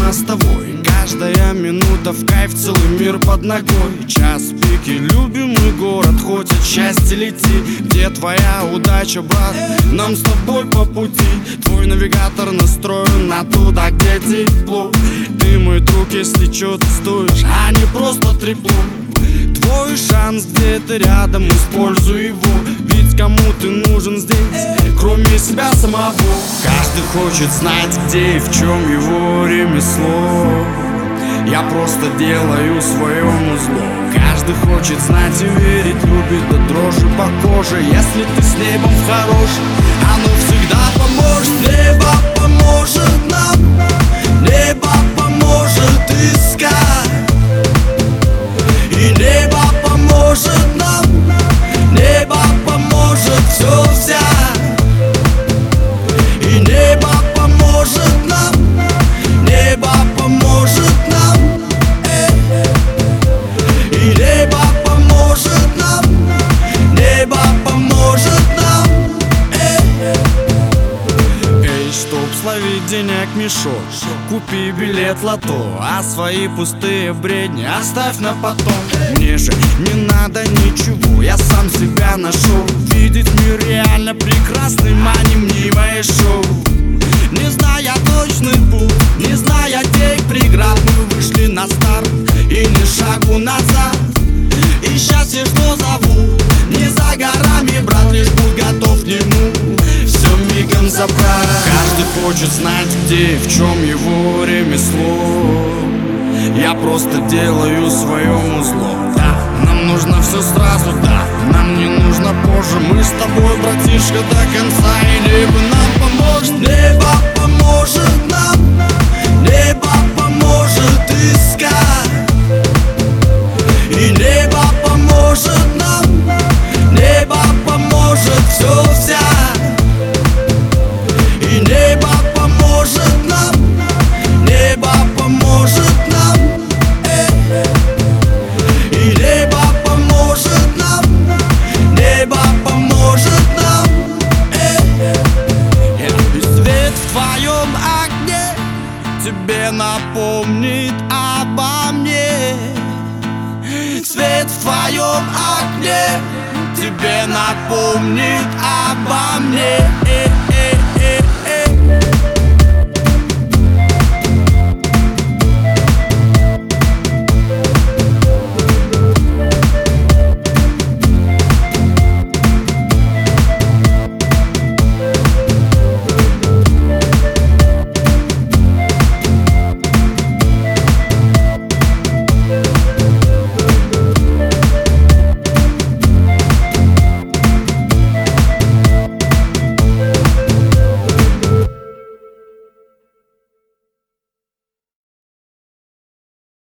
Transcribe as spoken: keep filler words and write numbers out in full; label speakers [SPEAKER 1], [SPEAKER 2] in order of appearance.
[SPEAKER 1] нас с тобой. Каждая минута в кайф, целый мир под ногой. Час пики, любимый город, хоть от счастья лети. Где твоя удача, брат? Нам с тобой по пути. Твой навигатор настроен на туда, где тепло. Ты мой друг, если чё ты стоишь, а не просто трепло. Твой шанс где-то рядом, используй его. Ведь кому ты нужен здесь, кроме себя самого? Каждый хочет знать, где и в чем его ремесло. Я просто делаю своему зло. Каждый хочет знать и верить, любит до дрожи по коже. Если ты с небом хорош, оно всегда поможет. Небо поможет нам, небо поможет искать. И небо поможет нам, небо поможет все взять. И небо поможет нам, небо поможет нам. И небо поможет нам, небо поможет нам. Эй, чтоб словить денег мешок, купи билет лото, а свои пустые бредни оставь на потом. Мне же не надо ничего, я сам себя нашел. Видеть мир реально прекрасным, а не мнимое шоу. Не зная точный путь, не зная тех преград, мы вышли на старт и ни шагу назад. И счастье, что зовут, не за горами, брат, лишь будь готов к нему все мигом забрать. Каждый хочет знать, где и в чем его ремесло. Я просто делаю своему зло. Да, нам нужно все сразу, да, нам не нужно позже. Мы с тобой, братишка, до конца, и небо нам поможет. Небо поможет нам, небо поможет искать. И небо поможет нам, небо поможет все взять. И небо поможет нам, небо поможет нам. И небо поможет нам, небо поможет нам. И свет в твоем окне тебе напомнит обо мне. Свет в твоем окне тебе напомнит обо мне.